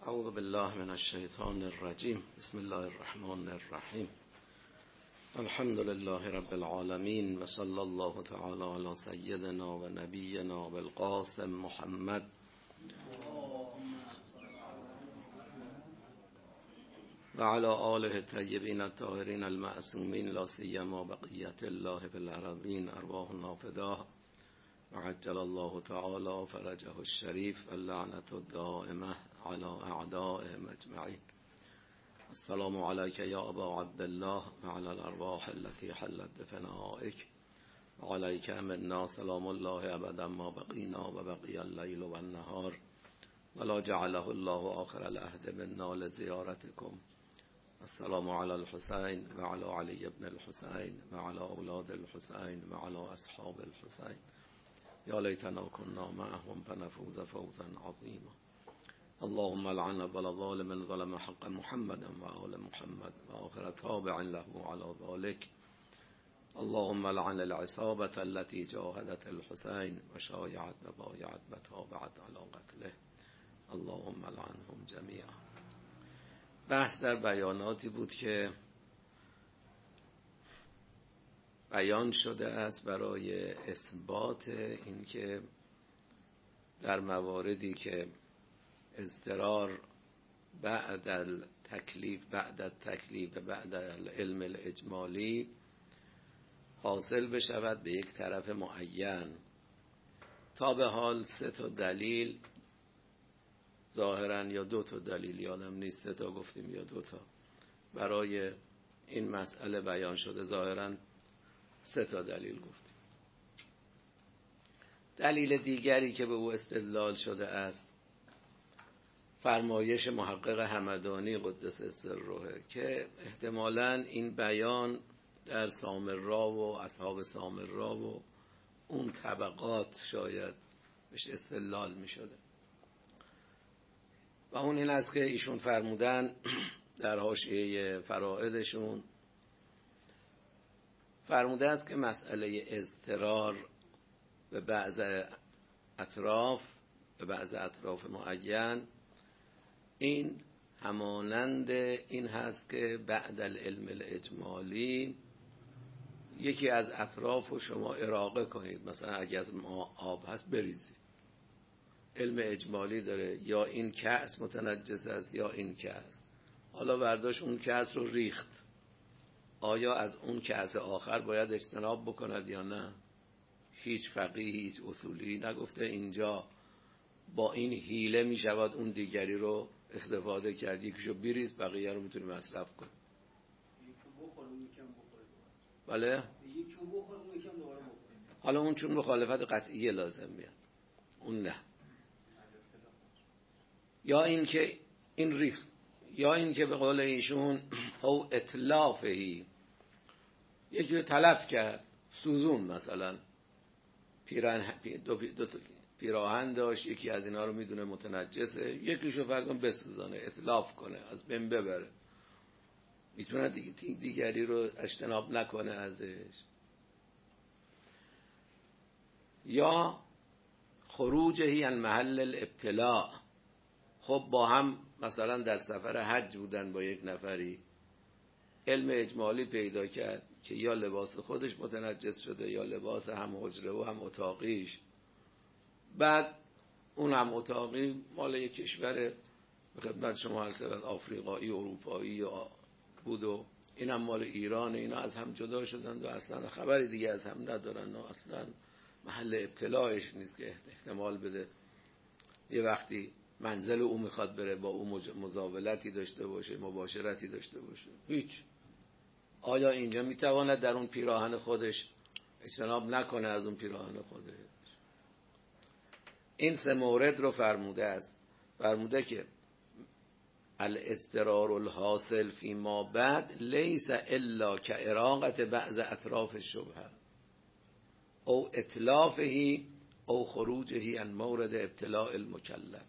اعوذ بالله من الشیطان الرجیم. بسم الله الرحمن الرحیم. الحمد لله رب العالمین و صلی الله تعالی علی سیدنا و نبینا بالقاسم محمد و علی آله الطیبین الطاهرین المعصومین لا سیما بقیت الله فی الارضین ارواحنا فداه و عجل الله تعالی فرجه الشریف و اللعنة الدائمه على اعدائهم اجمعین. السلام علیک یا ابا عبدالله و علی الارواح التي حلت بفنائک و علیک منا سلام الله ابدا ما بقینا و بقی اللیل و النهار ولا جعله الله آخر العهد منا لزیارتکم. السلام علی الحسین و علی علی ابن الحسین و علی اولاد الحسین و علی اصحاب الحسین. یا لیتنا کنا معهم فنفوز فوزا عظیما. اللهم لعن ولا ظالم ظلم حق محمد و آل محمد و آخر تابع له على ذلك. اللهم لعن العصابة التي جاهدت الحسين و شایعت و بایعت و تابعت على قتله. اللهم لعنهم جميعا. بحث در بیاناتی بود که بیان شده است برای اثبات اینکه در مواردی که اضطرار بعد التکلیف بعد العلم الاجمالی حاصل بشود به یک طرف معین. تا به حال 3 تا دلیل ظاهرا یا 2 تا دلیل یادم نیست 3 تا گفتیم یا 2 تا برای این مسئله بیان شده. ظاهرا 3 تا دلیل گفتیم. دلیل دیگری که به او استدلال شده است فرمایش محقق همدانی قدس سره که احتمالاً این بیان در سامرا و اصحاب سامرا و اون طبقات شاید بهش استدلال می شده و اون این است که ایشون فرمودن در حاشیه فرائدشون فرموده است که مسئله اضطرار به بعض اطراف معین این همانند این هست که بعد العلم الاجمالی یکی از اطراف رو شما اراقه کنید. مثلا اگه از ما آب هست بریزید. علم اجمالی داره یا این کأس متنجس است یا این کأس. حالا برداشت اون کأس رو ریخت. آیا از اون کأس آخر باید اجتناب بکند یا نه؟ هیچ فقیه هیچ اصولی نگفته اینجا با این حیله می شود اون دیگری رو استفاده کرد. یکیشو بریز بقیه رو میتونی مصرف کن. بله؟ حالا اون چون مخالفت قطعیه لازم میاد اون نه. یا این که این ریخت یا این که به قول ایشون او اطلافهی یکی رو تلف کرد سوزون. مثلا دو پیراهن داشت یکی از اینا رو میدونه متنجسه یکیشو فرض کن بسوزانه اطلاف کنه از بین ببره. میتونه دیگری رو اجتناب نکنه ازش. یا خروجهی عن محل الابتلاء. خب با هم مثلا در سفر حج بودن با یک نفری علم اجمالی پیدا کرد که یا لباس خودش متنجس شده یا لباس هم حجره و هم اتاقیش. بعد اون هم اتاقی مال یک کشور به خدمت شما عرض شود آفریقایی اروپایی بود و این هم مال ایران. اینا از هم جدا شدند و اصلا خبری دیگه از هم ندارن و اصلا محل ابتلاعش نیست که احتمال بده یه وقتی منزل او میخواد بره با او مزاولتی داشته باشه مباشرتی داشته باشه. هیچ. آیا اینجا میتواند در اون پیراهن خودش اجتناب نکنه از اون پیراهن خودش؟ این 3 مورد رو فرموده است. فرموده که الاضطرار الحاصل فی ما بعد لیس الا کاراقه بعض اطراف الشبهه او اتلافه او خروجه عن مورد ابتلاء المکلف.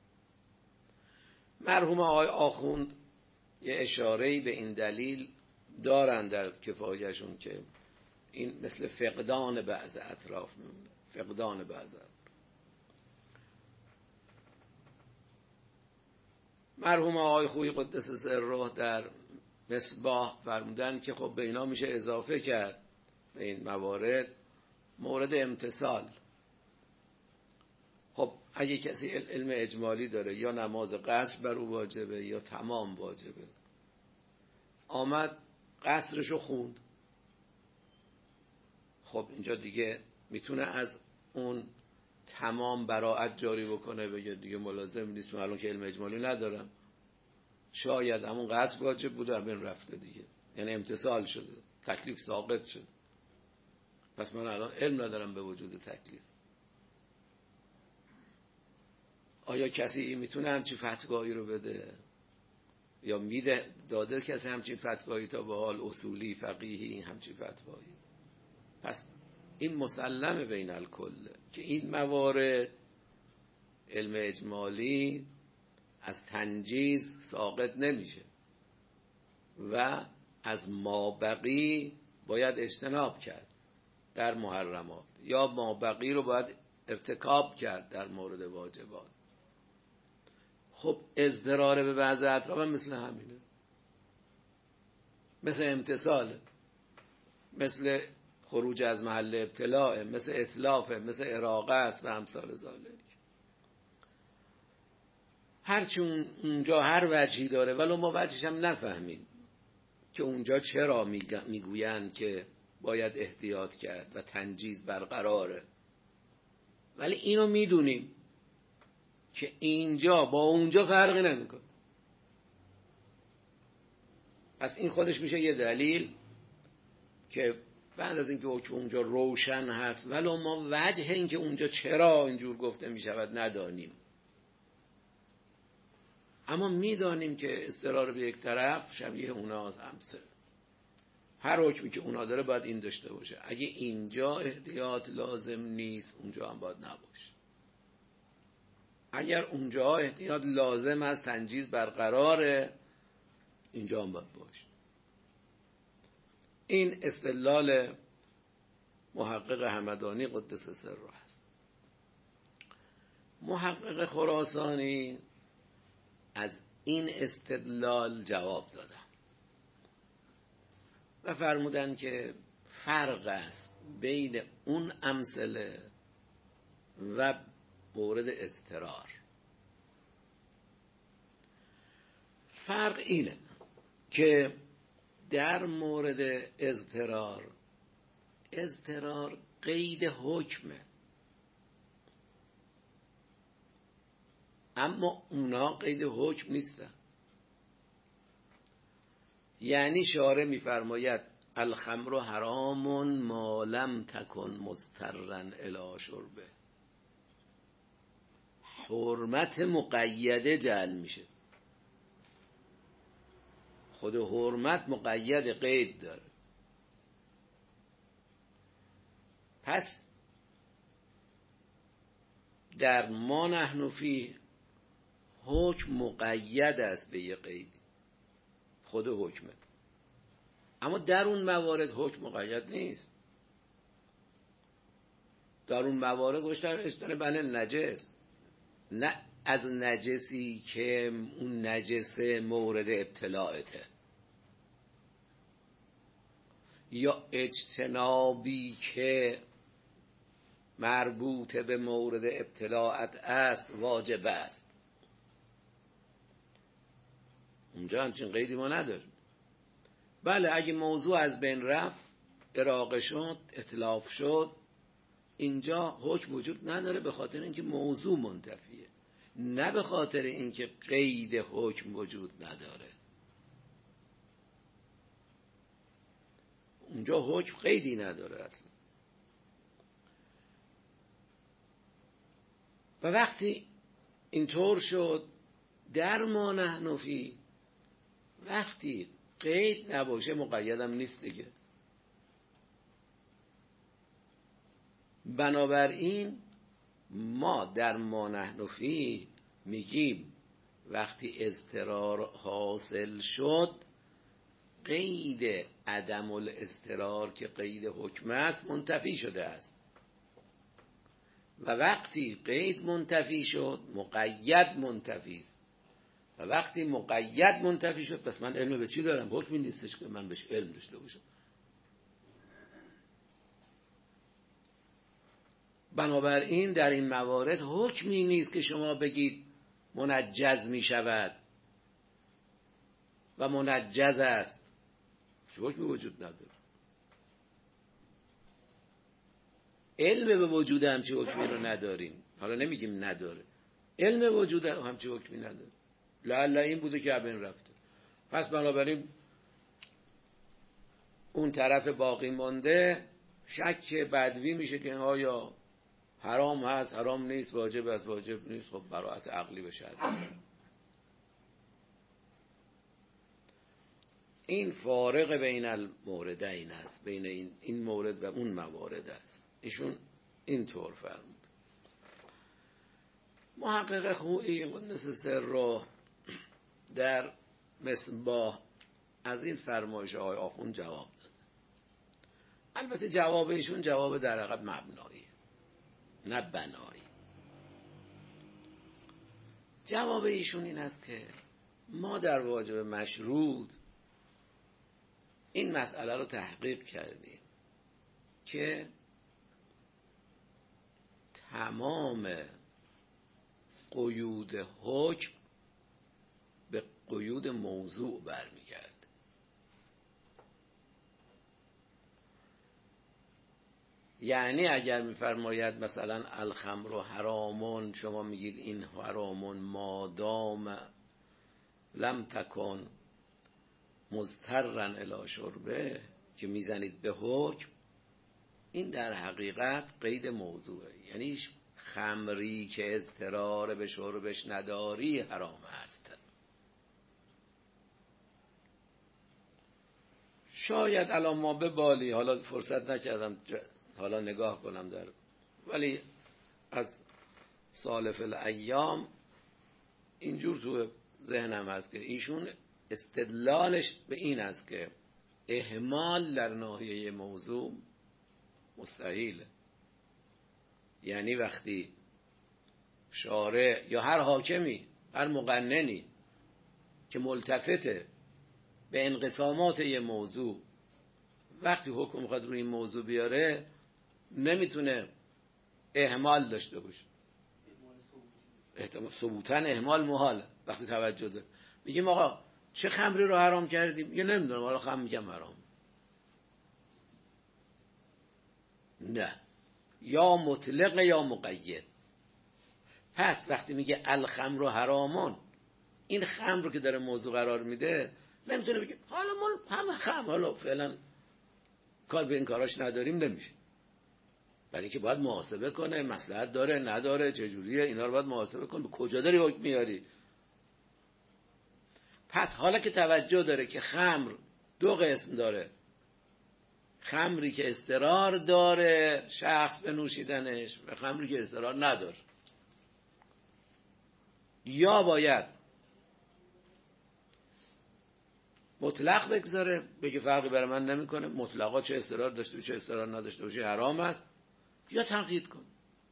مرحوم آقای آخوند یه اشاره‌ای به این دلیل دارن در کفایه‌شون که این مثل فقدان بعض اطراف میمونه. فقدان بعض اطراف. مرحوم آقای خویی قدس سره در مصباح فرمودن که خب به اینا میشه اضافه کرد به این موارد مورد امتثال. خب اگه کسی علم اجمالی داره یا نماز قصر بر او واجبه یا تمام واجبه، آمد قصرشو خوند، خب اینجا دیگه میتونه از اون تمام براعت جاری بکنه، بگه دیگه ملازم نیست، من الان که علم اجمالی ندارم، شاید همون قصر واجب بوده همین رفته دیگه، یعنی امتثال شده، تکلیف ساقط شد، پس من الان علم ندارم به وجود تکلیف. آیا کسی میتونه همچین فتوایی رو بده یا میده؟ داده کسی همچین فتوایی تا به حال اصولی فقیهی همچین فتوایی؟ پس این مسلمه بین الکل که این موارد علم اجمالی از تنجیز ساقط نمیشه و از مابقی باید اجتناب کرد در محرمات، یا مابقی رو باید ارتکاب کرد در مورد واجبات. خب اضطرار به بعض اطراف هم مثل همینه، مثل امتثاله، مثل خروج از محل ابتلاء، مثل اتلافه، مثل اراقه است و امثال ذالک. هرچی اونجا هر وجهی داره ولو ما وجهش هم نفهمیم که اونجا چرا میگویند که باید احتیاط کرد و تنجیز برقراره، ولی اینو میدونیم که اینجا با اونجا فرقی نمیکنه. پس این خودش میشه یه دلیل که بعد از اینکه حکم اونجا روشن هست ولو ما وجه این که اونجا چرا اینجور گفته میشود ندانیم، اما میدانیم که اضطرار به یک طرف شبیه اوناست، امثل هر حکمی که اونا داره باید این داشته باشه. اگه اینجا احتیاط لازم نیست اونجا هم باید نباشه، اگر اونجا احتیاط لازم است تنجیز برقراره اینجا هم باید باشه. این استدلال محقق همدانی قدس سره است. محقق خراسانی از این استدلال جواب دادن و فرمودن که فرق است بین اون امثله و مورد اضطرار. فرق اینه که در مورد اضطرار قید حکمه، اما اونا قید حکم نیستن. یعنی شارع میفرماید الخمر حرام ما لم تکن مضطرا الی شربه، حرمت مقیده جعل میشه، خود حرمت مقید قید داره. پس در ما نحن فیه حکم مقید است به یه قید، خود حکمه، اما در اون موارد حکم مقید نیست. در اون موارد گوشتر اجتناب نجس، نه از نجسی که اون نجسه مورد ابتلاعته، یا اجتنابی که مربوط به مورد ابتلاعت است واجب است. اونجا همچین قیدی ما نداریم. بله اگه موضوع از بین رفت، اراقه شد، اتلاف شد، اینجا حکم وجود نداره به خاطر اینکه موضوع منتفیه، نه به خاطر اینکه قید حکم وجود نداره. اونجا حکم قیدی نداره اصلا. و وقتی اینطور شد در ما نحن فیه، وقتی قید نباشه مقیدم نیست دیگه. بنابراین ما در ما نحن فیه میگیم وقتی اضطرار حاصل شد قید عدم الاضطرار که قید حکم است منتفی شده است، و وقتی قید منتفی شد مقید منتفی است. و وقتی مقید منتفی شد پس من علم به چی دارم؟ حکمی نیستش که من بهش علم داشته باشم. بنابراین در این موارد حکمی نیست که شما بگید منجز می شود و منجز است، چه حکمی وجود نداره. علم به وجود همچی حکمی رو نداریم. حالا نمیگیم نداره، علم وجود همچی حکمی نداره. لعل این بوده که ابن رفته. پس بنابراین اون طرف باقی مانده شک بدوی میشه که آیا حرام هست، حرام نیست، واجب است، واجب نیست. خب براعت عقلی به شرط. این فارق بین الموردین است، بین این مورد و اون موارد است. ایشون اینطور فرمود. محقق خویی قدس سره در مصباح از این فرمایش آقای آخوند جواب داده. البته جواب ایشون جواب در حقیقت مبنایی نه بنایی. جواب ایشون این است که ما در واجب مشروط این مسئله رو تحقیق کردیم که تمام قیود حکم به قیود موضوع برمیگرده. یعنی اگر میفرماید مثلا الخمر حرامون، شما میگید این حرامون مادام لم تکن مضطرا الی شربه، که میزنید به حکم، این در حقیقت قید موضوعه. یعنی خمری که اضطرار به شربش نداری حرام است. شاید الان ما به بالی، حالا فرصت نکردم حالا نگاه کنم در، ولی از سالف الایام اینجور تو ذهنم هست که ایشون استدلالش به این است که اهمال در ناحیه موضوع مستحیله. یعنی وقتی شارع یا هر حاکمی، هر مقننی که ملتفته به انقسامات یه موضوع، وقتی حکم میخواد روی این موضوع بیاره نمیتونه اهمال داشته باشه. ثبوتاً اهمال محاله. وقتی توجه داره میگیم آقا چه خمری رو حرام کردیم، یه نمیدونم حالا خمر میگم حرام، نه، یا مطلق یا مقید. پس وقتی میگه الخمر حرامون، این خمر رو که داره موضوع قرار میده نمیتونه بگه حالا ما همه خمر، حالا فعلا کار به این کاراش نداریم، نمیشه. برای اینکه باید محاسبه کنه، مصلحت داره نداره، چجوریه، اینا رو باید محاسبه کنه، به کجا داری حکم میاری. پس حالا که توجه داره که خمر دو قسم داره، خمری که اضطرار داره شخص به نوشیدنش و خمری که اضطرار نداره، یا باید مطلق بگذاره بگه فرقی برای من نمیکنه، مطلقا چه اضطرار داشته باشه چه اضطرار نداشته باشه حرام است، یا تقیید کن.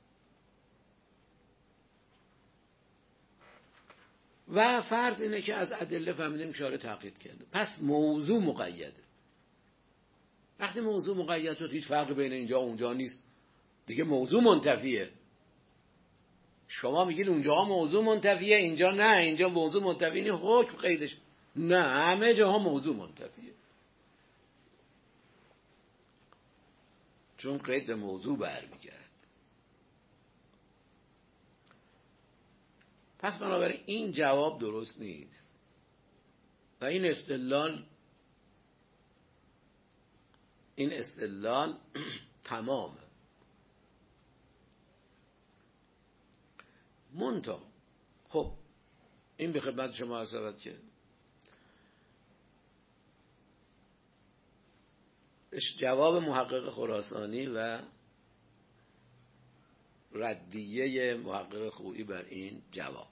و فرض اینه که از ادله فهمیدیم شارع تقیید کرده، پس موضوع مقیده. وقتی موضوع مقید شد هیچ فرقی بین اینجا و اونجا نیست دیگه، موضوع منتفیه. شما میگید اونجا موضوع منتفیه، اینجا نه، اینجا موضوع منتفی نیست، حکم قیدش، نه، همه جاها موضوع منتفیه، چون قید به موضوع برمیگرد. پس بنابراین این جواب درست نیست و این استدلال تمامه. منتها خب این به خدمت شما عرض شود که جواب محقق خراسانی و ردیه محقق خویی بر این جواب.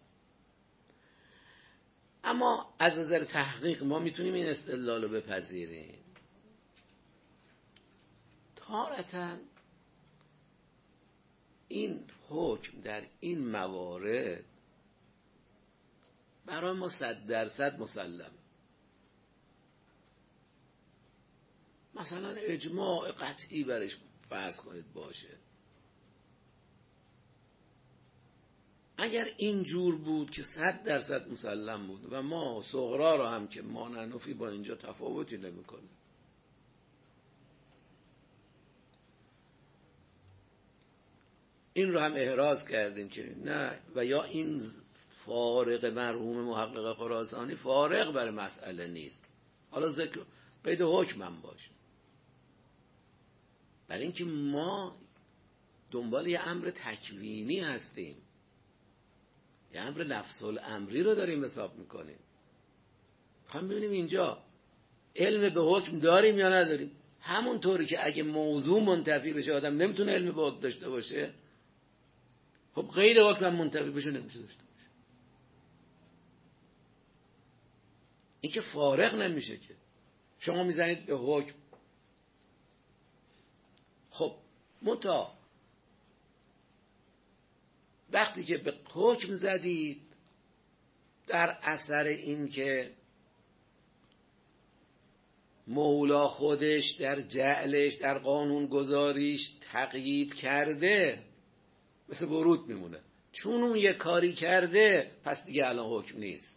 اما از نظر تحقیق ما میتونیم این استدلال رو بپذیریم. تارتاً این حکم در این موارد برای ما 100% مسلم. مثلا اجماع قطعی برش فرض کنید باشه. اگر اینجور بود که 100% مسلم بود و ما صغرا رو هم که ما ننفی با اینجا تفاوتی نمی‌کنه، این رو هم احراز کردیم که نه، و یا این فارق مرحوم محقق خراسانی فارق بر مسئله نیست. حالا ذکر قید حکم هم باشه، برای اینکه ما دنبال یه امر تکوینی هستیم، یه امر نفس الامری رو داریم حساب میکنیم. هم ببینیم اینجا علم به حکم داریم یا نداریم. همونطوری که اگه موضوع منتفی بشه آدم نمیتونه علم به حکم داشته باشه، خب غیر حکم منتفی بشه نمیشه داشته باشه. این که فارغ نمیشه که شما میزنید به حکم. خب وقتی که به حکم زدید، در اثر این که مولا خودش در جعلش در قانون گذاریش تقیید کرده، مثل ورود میمونه. چون اون یه کاری کرده پس دیگه الان حکم نیست.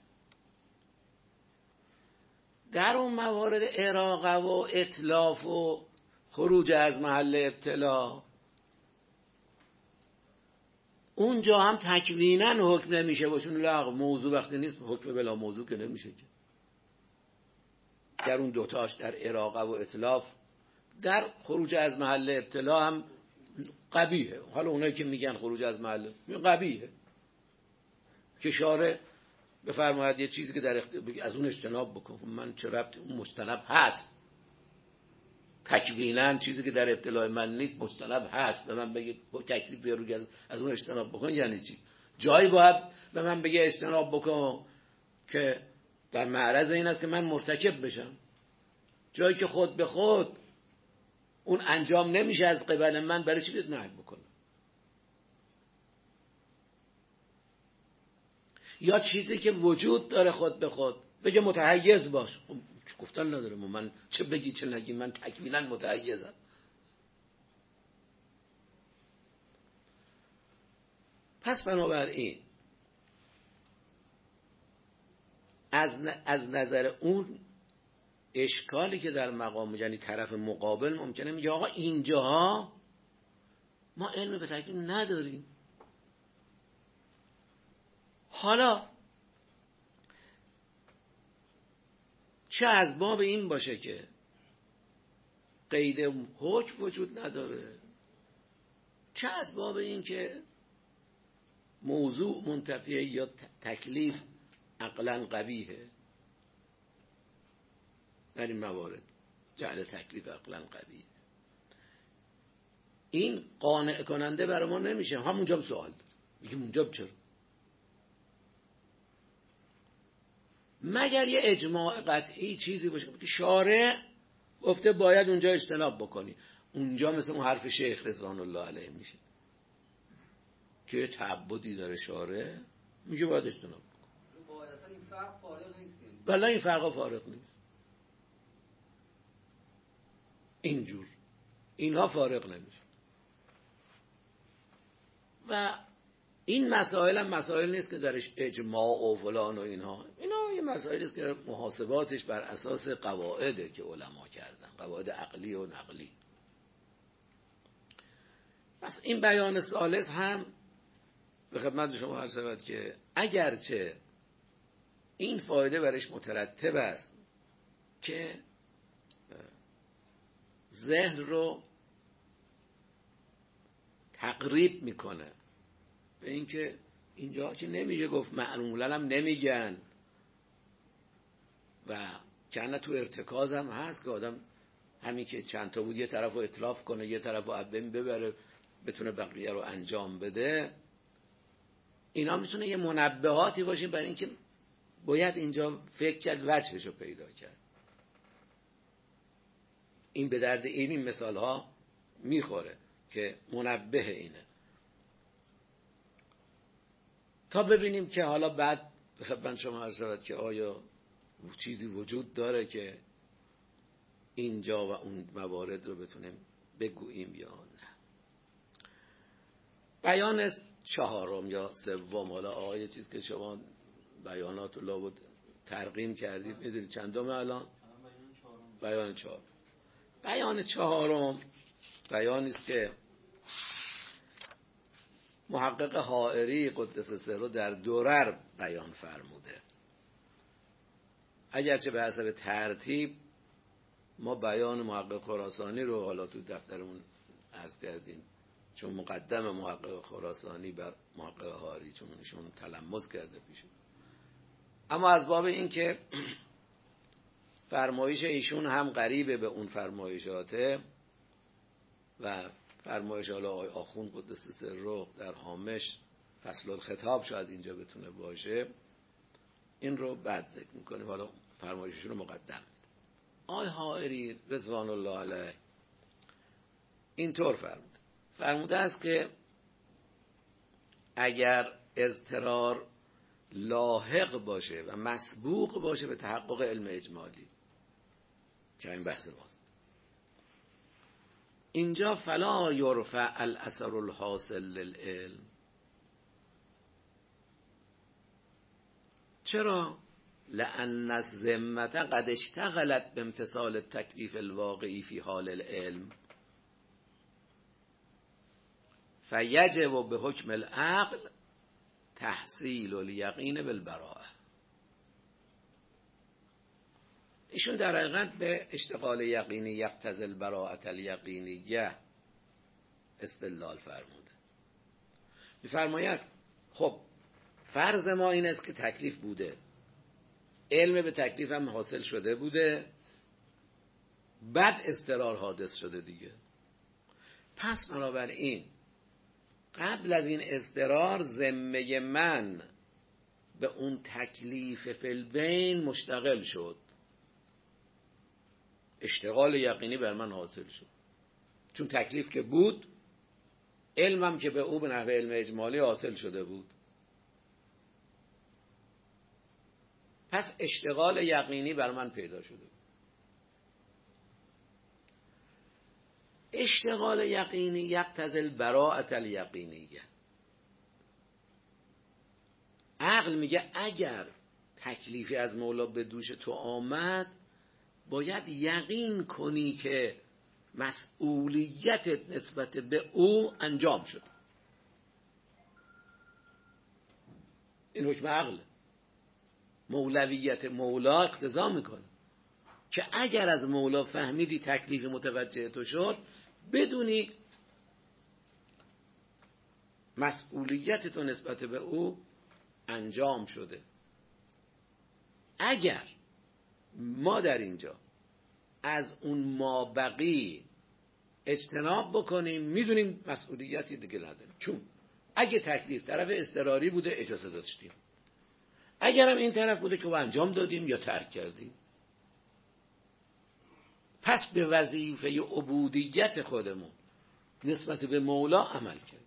در اون موارد اراقه و اتلاف و خروج از محل ابتلا، اونجا هم تکویناً حکم نمیشه باشون لغو. موضوع وقتی نیست حکم بلا موضوع که نمیشه که. در اون دوتاش، در اراقه و اتلاف، در خروج از محل ابتلا هم قبیحه. حالا اونایی که میگن خروج از محل قبیحه که شارع بفرماید یه چیزی که در از اون اجتناب بکن. من چه ربطی، اون مجتنب هست تکویناً. چیزی که در ابتلاع من نیست مجتنب هست. به من بگه تکلیف بیارو از اون اجتناب بکن یعنی چی؟ جایی باید به من بگه اجتناب بکن که در معرض این است که من مرتکب بشم. جایی که خود به خود اون انجام نمیشه از قبل من، برای چی باید نهی بکنم؟ یا چیزی که وجود داره خود به خود بگه متحیز باش. گفتن نداره، من چه بگی چه نگی، من تکویناً متحیزم. پس بنابراین از نظر اون اشکالی که در مقام، یعنی طرف مقابل ممکنه میگه آقا اینجاها ما علم به تکوین نداریم. حالا چه از باب این باشه که قید حکم وجود نداره، چه از باب این که موضوع منتفیه یا تکلیف عقلاً قبیحه. در این موارد جعل تکلیف عقلاً قبیحه. این قانع کننده برای ما نمیشه. همونجا سوال داره، میگیم اونجا چرا؟ مگر یه اجماع قطعی چیزی باشه که شارع گفته باید اونجا اجتناب بکنی. اونجا مثل اون حرف شیخ رضوان الله علیه میشه که تعبدی داره شارع، میگه باید اجتناب بکن. واقعا این فرق فارغ نیست. بله این فرق فارغ نیست. اینجور اینها فارغ نمیشه. و این مسائل هم مسائل نیست که درش اجماع و فلان و اینا یه مسائلی است که محاسباتش بر اساس قواعده که علما کردن، قواعد عقلی و نقلی. پس این بیان ثالث هم به خدمت شما عرض شود که اگرچه این فایده برش مترتب است که ذهن رو تقریب میکنه به اینکه اینجا چی نمیشه گفت، معمولا هم نمیگن و کنه تو ارتکاز هم هست که آدم همین که چند تا بود یه طرف رو اطلاف کنه یه طرف رو عبدین ببره بتونه بقیه رو انجام بده. اینا میتونه یه منبهاتی باشه برای اینکه باید اینجا فکر کرد، وجهش رو پیدا کرد. این به درد این مثال ها میخوره که منبه اینه، تا ببینیم که حالا بعد به خدمت شما عرض شود که آیا چیزی وجود داره که اینجا و اون موارد رو بتونیم بگوییم یا نه. بیان چهارم یا سوم، حالا آقای چیز که شما بیانات الله بود ترقیم کردید، میدونید چندم الان؟ بیان چهارم. بیان چهارم بیانی است که محقق حائری قدس سره در درر بیان فرموده. اگرچه به حسب ترتیب ما بیان محقق خراسانی رو حالا تو دفترمون عرض کردیم، چون مقدم محقق خراسانی بر محقق حائری، چون ایشون تلمس کرده پیش، اما از باب این که فرمایش ایشون هم قریبه به اون فرمایشاته و فرمایش آقای آخوند قدس سره در هامش فصل الخطاب شاید اینجا بتونه باشه، این رو بعد ذکر میکنیم، حالا فرمایششون رو مقدم میده. آقای حائری رضوان الله علیه اینطور فرموده است که اگر اضطرار لاحق باشه و مسبوق باشه به تحقق علم اجمالی، که این بحث ماست، اینجا فلا یرفع الاثر الحاصل للعلم. چرا؟ لأن الذمة قد اشتغلت بامتثال التکلیف الواقعی فی حال العلم فیجب به حکم العقل تحصیل الیقین بالبراءة. ایشون در حقیقت به اشتغال یقینی یقتضی البراءة الیقینیه استدلال فرموده. می‌فرماید خب فرض ما این است که تکلیف بوده، علم به تکلیف هم حاصل شده بوده، بعد اضطرار حادث شده دیگه. پس بنابراین قبل از این اضطرار ذمه من به اون تکلیف فی البین مشتغل شد، اشتغال یقینی بر من حاصل شد، چون تکلیف که بود، علمم که به او به نحو علم اجمالی حاصل شده بود. پس اشتغال یقینی بر من پیدا شده. اشتغال یقینی یقتضی البراءة الیقینیه. عقل میگه اگر تکلیفی از مولا به دوش تو آمد، باید یقین کنی که مسئولیتت نسبت به او انجام شد. این حکم عقل، مولویت مولا اقتضا میکنه که اگر از مولا فهمیدی تکلیف متوجه تو شد، بدونی مسئولیت تو نسبت به او انجام شده. اگر ما در اینجا از اون مابقی اجتناب بکنیم، میدونیم مسئولیتی دیگه نداریم، چون اگه تکلیف طرف اضطراری بوده اجازه داشتیم، اگرم این طرف بوده که انجام دادیم یا ترک کردیم. پس به وظیفه عبودیت خودمون نسبت به مولا عمل کردیم.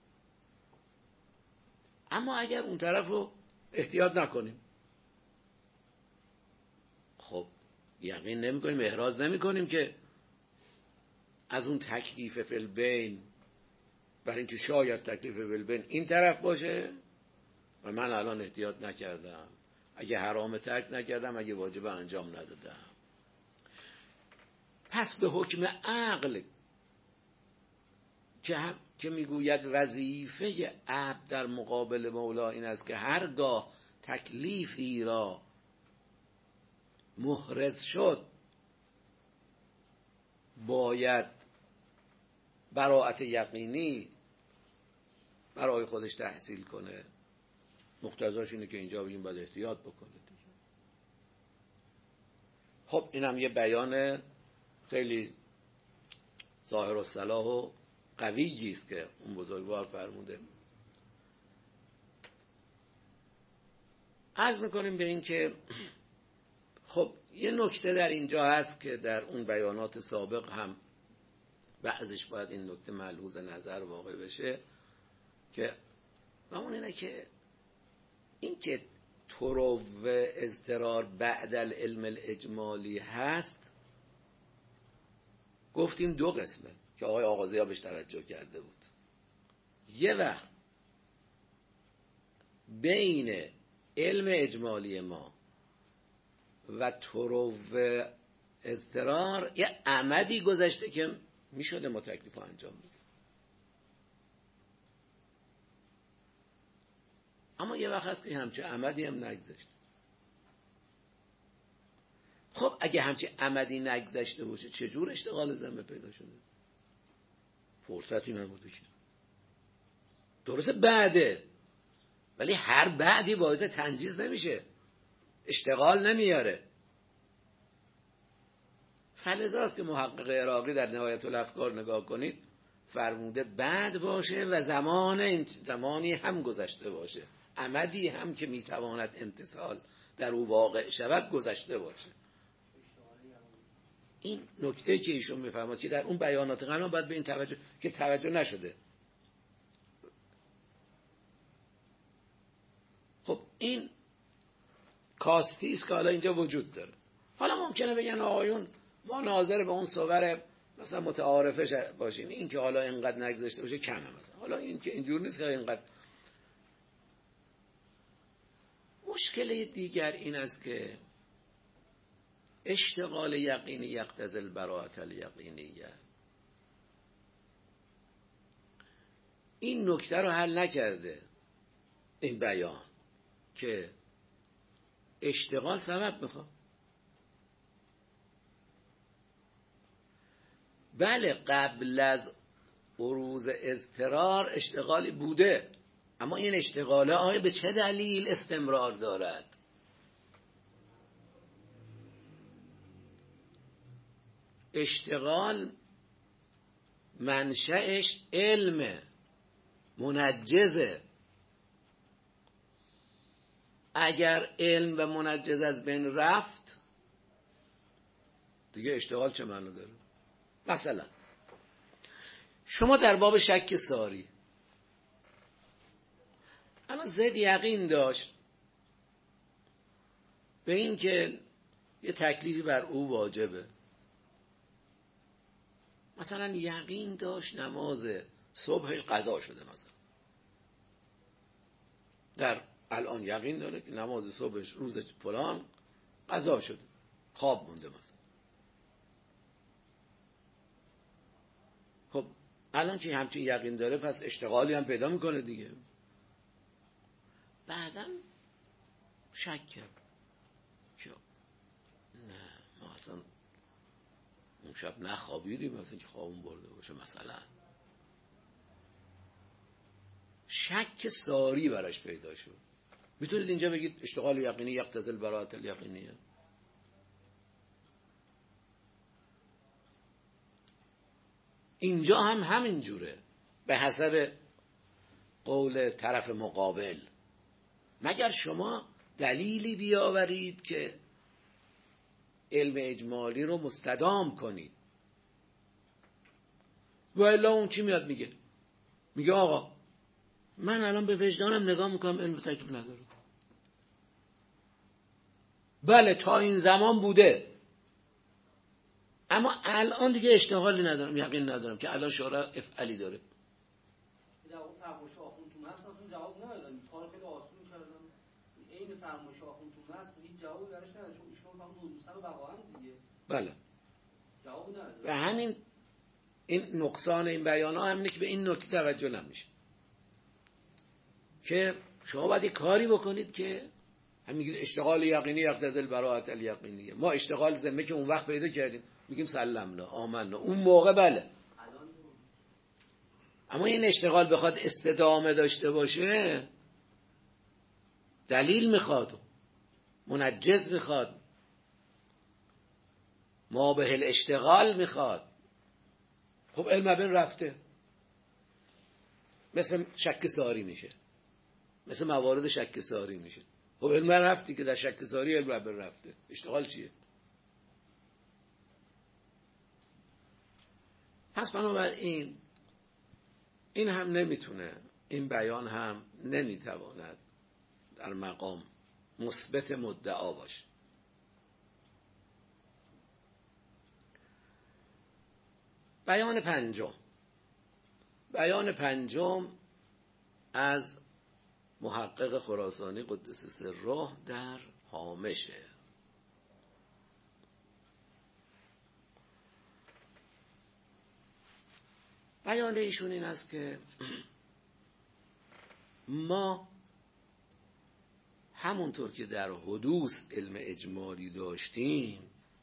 اما اگر اون طرف رو احتیاط نکنیم، خب یقین نمی کنیم، احراز نمی کنیم که از اون تکلیف فی البین، برای اینکه شاید تکلیف فی البین این طرف باشه و من الان احتیاط نکردم، اگه حرام ترک نکردم، اگه واجب انجام ندادم. پس به حکم عقل که میگوید وظیفه عبد در مقابل مولا این است که هرگاه تکلیفی را محرز شد باید براءت یقینی برای خودش تحصیل کنه. مقتضاش اینه که اینجا بگیم باید احتیاط بکنه دیگه. خب اینم یه بیان خیلی ظاهر الصلاح و قویی است که اون بزرگوار فرموده. عرض میکنیم به این که خب یه نکته در اینجا هست که در اون بیانات سابق هم بعضش باید این نکته ملحوظ نظر واقع بشه، که و اون اینه که این که طرو اضطرار بعد العلم الاجمالی هست، گفتیم دو قسمه که آقای آغازی ها بهش توجه کرده بود. یه وقت بین علم اجمالی ما و طرو اضطرار یه عمدی گذشته که میشده ما تکلیف انجام بدیم، اما یه وقت هست که همچه عمدی هم نگذشته. خب اگه همچه عمدی نگذشته باشه چجور اشتغال ذمه پیدا شده؟ فرصتی نبوده که، درسته بعده، ولی هر بعدی باعث تنجیز نمیشه، اشتغال نمیاره. فلذاست که محقق عراقی در نهایت الافکار نگاه کنید فرموده بعد باشه و زمانی هم گذشته باشه، عمدی هم که میتواند امتثال در او واقع شود گذشته باشه. این نکته که ایشون میفرماد که در اون بیانات قبلا باید به این توجه که توجه نشده. خب این کاستی است که حالا اینجا وجود داره. حالا ممکنه بگن آقایون ما ناظر به اون صور مثلا متعارفه باشیم، این که حالا اینقدر نگذشته باشه کمه مثلا، حالا این که اینجور نیست که اینقدر. مشکل دیگر این است که اشتغال یقینی یقتضی البراءة الیقینیه. این نکته رو حل نکرده این بیان که اشتغال سبب میخواد. بله قبل از بروز اضطرار اشتغالی بوده، اما این اشتغاله آیا به چه دلیل استمرار دارد؟ اشتغال منشأش علم منجزه. اگر علم و منجز از بین رفت دیگه اشتغال چه معنی داره؟ مثلا شما در باب شک ساری، الان زید یقین داشت به این که یه تکلیفی بر او واجبه، مثلا یقین داشت نماز صبحش قضا شده، مثلا در الان یقین داره که نماز صبحش روز فلان قضا شده، خواب مونده مثلا. خب الان که همچین یقین داره پس اشتغالی هم پیدا میکنه دیگه. بعدم شک کرد که نه ما اصلا اون شب نخوابیدیم مثلا که خوابون برده باشه، مثلا شک ساری براش پیدا شد. میتونید اینجا بگید اشتغال یقینی یقتضی البراءة الیقینیه؟ اینجا هم همین جوره به حسب قول طرف مقابل، مگر شما دلیلی بیاورید که علم اجمالی رو مستدام کنید. و الا اون چی میاد میگه آقا من الان به وجدانم نگاه میکنم علم تکلیف نداره. بله تا این زمان بوده، اما الان دیگه اشتغالی ندارم، یقین ندارم که الان شورا افعالی داره. فرمایش آخوند تو متن اصلا جواب ندادن، کار خیلی آسون کردن. این فرمایش آخوند تو متن هیچ جوابی براش نداد، چون ایشون فهمید حدوثا رو بقاهن دیگه. بله. جواب نداد. و همین این نقصان این بیان ها همینه که به این نکته توجه نمیشه که شما باید کاری بکنید که هم میگید اشتغال یقینی یقتضی البراءة الیقینیه. ما اشتغال ذمه که اون وقت پیدا کردیم میگیم سلمنا آمنا، اون موقع بله، اما این اشتغال بخواد استدامه داشته باشه دلیل میخواد، منجز میخواد، ما به الاشتغال میخواد. خب علم بین رفته، مثل شک ساری میشه، مثل موارد شک ساری میشه. خب علم رفتی که در شک ساری علم بین رفته، اشتغال چیه؟ پس بنابراین این هم نمیتونه، این بیان هم نمیتواند در مقام مثبت مدعا باشه. بیان پنجم از محقق خراسانی قدس سره در هامشه. بیان ایشون این است که ما همونطور که در حدوث علم اجمالی داشتیم،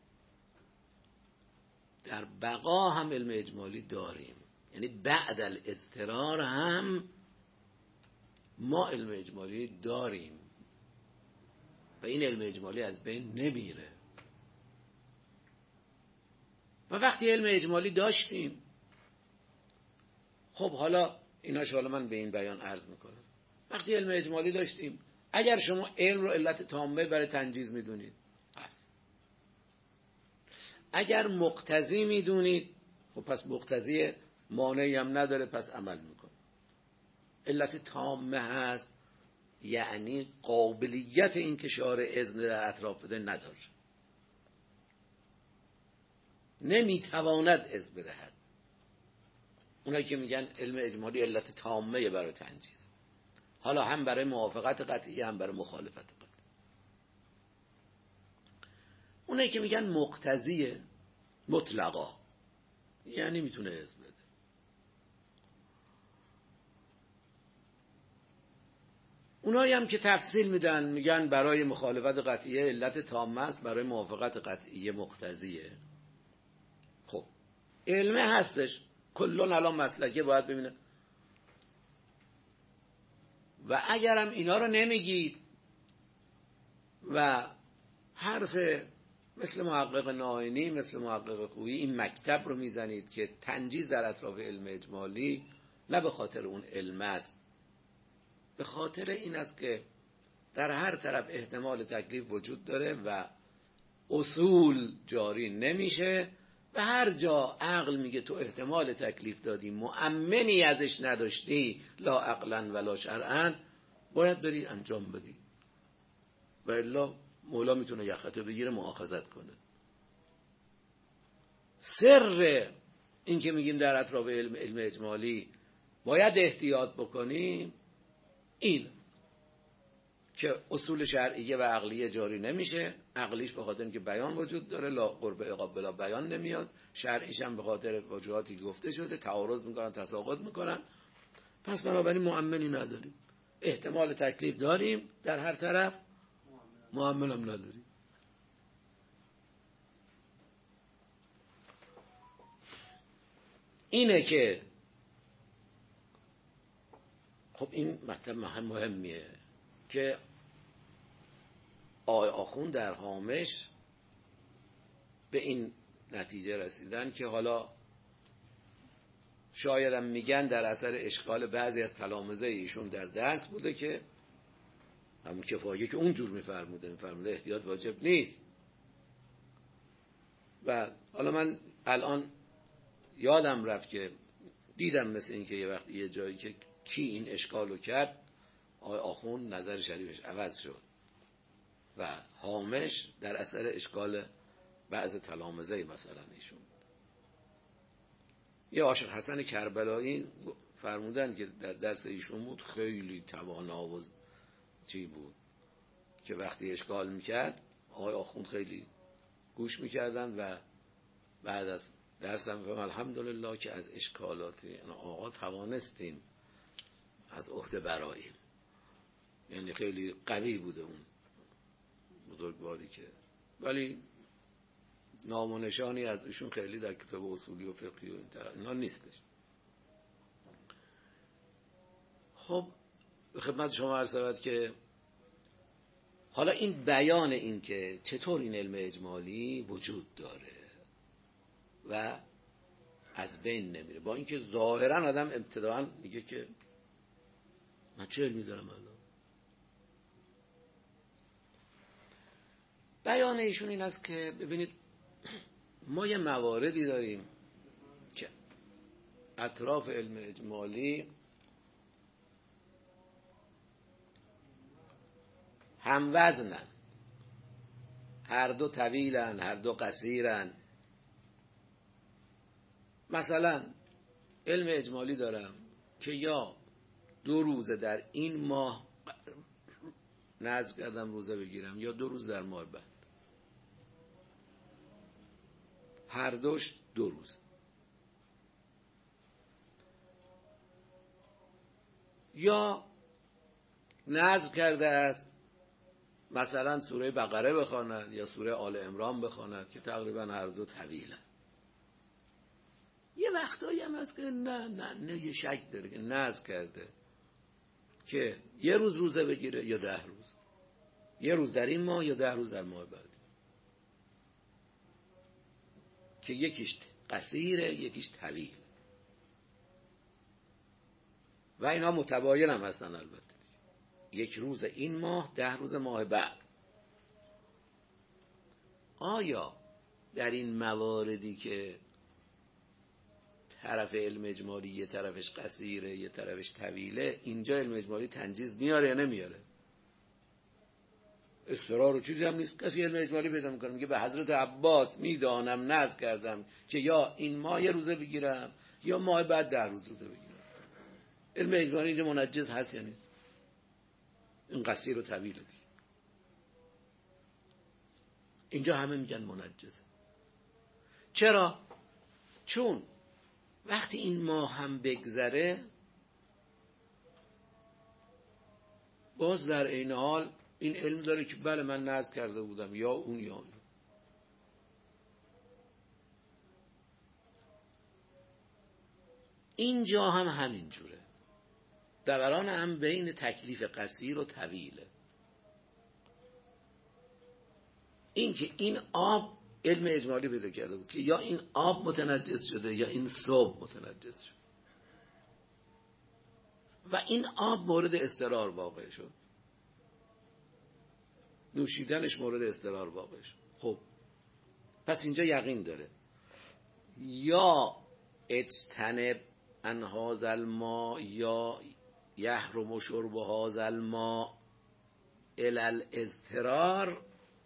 در بقا هم علم اجمالی داریم. یعنی بعد الاضطرار هم ما علم اجمالی داریم و این علم اجمالی از بین نمیره. و وقتی علم اجمالی داشتیم، خب حالا ایناشو حالا من به این بیان عرض میکنم. وقتی علم اجمالی داشتیم، اگر شما علم رو علت تامه برای تنجیز میدونید، اگر مقتضی میدونید، خب پس مقتضی مانعی هم نداره، پس عمل میکنه. علت تامه هست یعنی قابلیت این که شارع اذن در اطراف بده نداره، نمیتواند اذن بدهد. اونایی که میگن علم اجمالی علت تامه برای تنجیز، حالا هم برای موافقت قطعی هم برای مخالفت قطعی. اونایی که میگن مقتضی مطلقا یعنی میتونه اذن بده. اونایی هم که تفصیل میدن، میگن برای مخالفت قطعیه علت تامه است، برای موافقت قطعیه مقتضیه. خب علمه هستش، کلون الان مسلکه باید ببینه. و اگرم اینا رو نمیگید و حرف مثل محقق ناینی، مثل محقق خویی این مکتب رو میزنید که تنجیز در اطراف علم اجمالی نه به خاطر اون علم است، به خاطر این است که در هر طرف احتمال تکلیف وجود داره و اصول جاری نمیشه و هر جا عقل میگه تو احتمال تکلیف دادی، مؤمنی ازش نداشتی، لا عقلا ولا شرعا، باید بری انجام بدی و الا مولا میتونه یخته بگیره مؤاخذت کنه. سر این که میگیم در اطراف علم اجمالی باید احتیاط بکنیم این که اصول شرعیه و عقلیه جاری نمیشه. عقلیش به خاطر اینکه بیان وجود داره، لا قرب عقاب بلا بیان نمیاد. شرعیش هم به خاطر وجوهاتی گفته شده، تعارض میکنن، تساقط میکنن. پس بنابراین مؤمنی نداریم، احتمال تکلیف داریم در هر طرف، مؤمن هم نداریم. اینه که خب این مطلب مهمیه که آقای آخوند در هامش به این نتیجه رسیدن که حالا شاید هم میگن در اثر اشکال بعضی از تلامذه ایشون در درس بوده که همون کفایه که اونجور میفرموده احتیاط واجب نیست. و حالا من الان یادم رفت که دیدم مثل این که یه وقت یه جایی که کی این اشکالو کرد، آقای آخوند نظر شریفش عوض شد و هامش در اثر اشکال بعض تلامذه مثلا ایشون. یه عاشق حسن کربلایی فرمودن که در درس ایشون بود، خیلی توانا و چی بود که وقتی اشکال میکرد آقای آخوند خیلی گوش میکردن و بعد از درسم فهم الحمدلله که از اشکالات آقا توانستیم از عهده براییم. یعنی خیلی قوی بوده اون بزرگواری که، ولی نام و نشانی از ایشون خیلی در کتاب اصولی و فقهی و اینا نیستش. خب به خدمت شما عرض شود که حالا این بیان این که چطور این علم اجمالی وجود داره و از بین نمیره، با اینکه ظاهرا آدم ابتداً میگه که من چه علمی دارم الان. بیان ایشون این است که ببینید ما یه مواردی داریم که اطراف علم اجمالی هم وزنن، هر دو طویلن، هر دو قصیرن. مثلا علم اجمالی دارم که یا 2 روزه در این ماه نذر کردم روزه بگیرم یا 2 روز در ماه بعد، هر دوش 2 روز. یا نذر کرده است مثلا سوره بقره بخواند یا سوره آل عمران بخواند که تقریبا هر دو طویلن. یه وقتایی هم هست که نه یه شک داره که نذر کرده که 1 روز روزه بگیره یا 10 روز، 1 روز در این ماه یا 10 روز در ماه بعد، که یکیش قصیره یکیش طویل و اینا متباین هم هستن. البته 1 روز این ماه 10 روز ماه بعد. آیا در این مواردی که طرف علم اجمالی یه طرفش قصیره یه طرفش طویله، اینجا علم اجمالی تنجیز میاره یا نمیاره؟ اصرار و چیزی هم نیست. کسی علم اجمالی پیدا میکنه میگه به حضرت عباس میدانم نذر کردم که یا این ماه 1 روزه بگیرم یا ماه بعد 10 روز روزه بگیرم. علم اجمالی اینجا منجز هست یا نیست؟ این قصیر و طویله دی. اینجا همه میگن منجزه. چرا؟ چون وقتی این ماه هم بگذره باز در این حال این علم داره که بله من نذر کرده بودم یا اون یا اون. اینجا هم همین جوره. دوران هم بین تکلیف قصیر و طویله. این که این آب علم اجمالی پیدا کرده بود که یا این آب متنجس شده یا این صوب متنجس شده و این آب مورد اضطرار واقع شد، نوشیدنش مورد اضطرار واقع شد. خب پس اینجا یقین داره یا اجتنب ان هذا الماء یا یحرم شرب هذا الماء الی الاضطرار،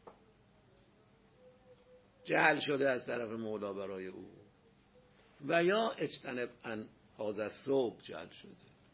جعل شده از طرف مولا برای او، و یا اجتنب ان هذا الصوب جعل شده.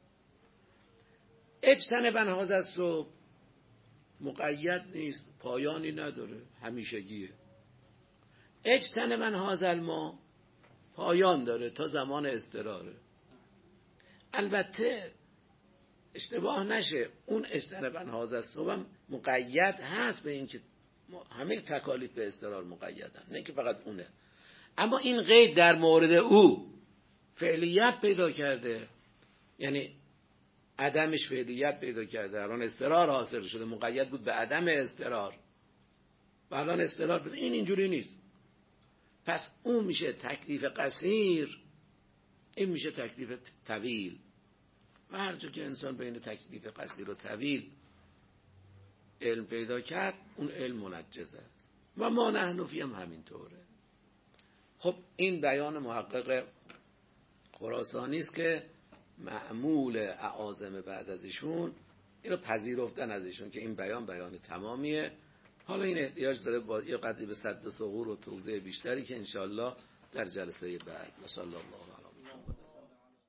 اجتنب ان هذا الصوب مقید نیست، پایانی نداره، همیشگیه. اجتنب ان هذا الماء پایان داره، تا زمان اضطراره. البته اشتباه نشه، اون اجتنب ان هذا الصوب هم مقید هست به این که همه تکالیف به اضطرار مقیدن، نه که فقط اونه. اما این قید در مورد او فعلیت پیدا کرده، یعنی عدمش فعلیت پیدا کرده. الان اضطرار حاصل شده، مقید بود به عدم اضطرار و الان اضطرار پیدا. این اینجوری نیست. پس اون میشه تکلیف قصیر، این میشه تکلیف طویل. و هر جا که انسان بین تکلیف قصیر و طویل علم پیدا کرد، اون علم منجزه است. و ما نحن فی هم همینطوره. خب این بیان محقق خراسانی است که معمول اعاظم بعد از ایشون اینو پذیرفتن از ایشون که این بیان تمامیه. حالا این احتیاج داره با یه قدری به سد ثغور و توضیح بیشتری که انشاءالله در جلسه بعد. صلی الله علیه